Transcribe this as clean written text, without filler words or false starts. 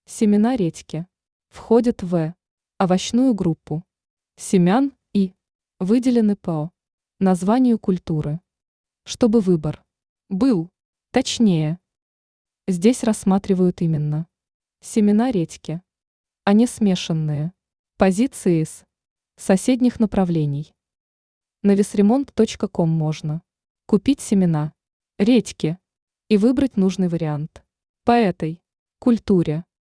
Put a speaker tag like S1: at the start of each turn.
S1: Семена редьки входят в овощную группу семян и выделены по названию культуры. Чтобы выбор был точнее, здесь рассматривают именно семена редьки, а не смешанные позиции из соседних направлений. На весремонт.ком можно купить семена редьки и выбрать нужный вариант по этой культуре.